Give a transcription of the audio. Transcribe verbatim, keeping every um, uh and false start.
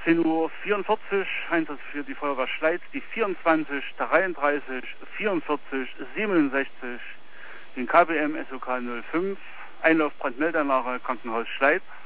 zehn Uhr vierundvierzig, Einsatz für die Feuerwehr Schleiz, die vierundzwanzig, dreiunddreißig, vierundvierzig, siebenundsechzig, den K B M S O K null fünf, Einlauf Brandmeldeanlage Krankenhaus Schleiz.